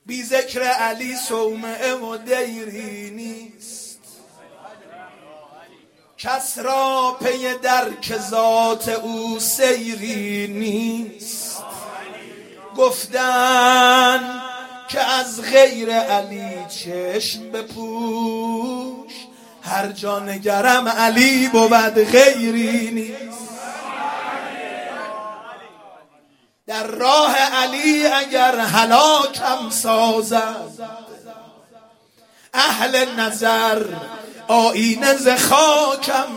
بی ذکر علی صومعه و دیری نیست. کس را پی درک ذات او سیری نیست. گفتن که از غیر علی چشم بپوش، هر جا نگرم علی بود غیری نیست. در راه علی اگر هلاکم سازد، اهل نظر آینه ز خاکم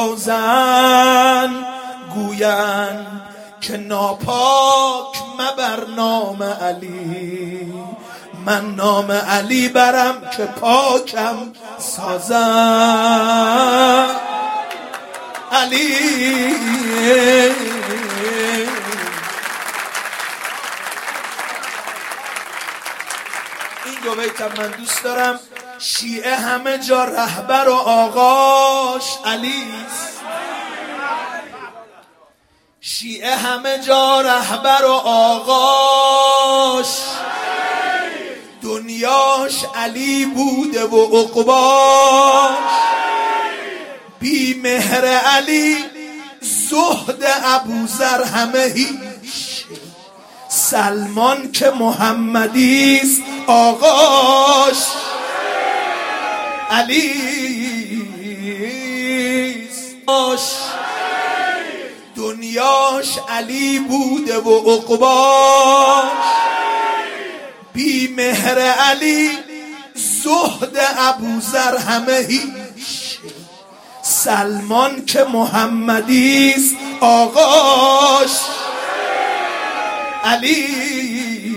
سازن. گویند که ناپاک مبر نام علی، من نام علی برم که پاکم سازن. علی این دو بیتم من دوست دارم. شیعه همه جا رهبر و آقاش علیست. شیعه همه جا رهبر و آقاش، دنیاش علی بوده و عقباش. بی مهر علی زهد ابوذر همه هیچ، سلمان که محمدیست آقاش علیست. دنیاش علی بوده و عقباش. بی مهر علی زهد ابوذر همه هیچ، سلمان که محمدیست آقاش علی.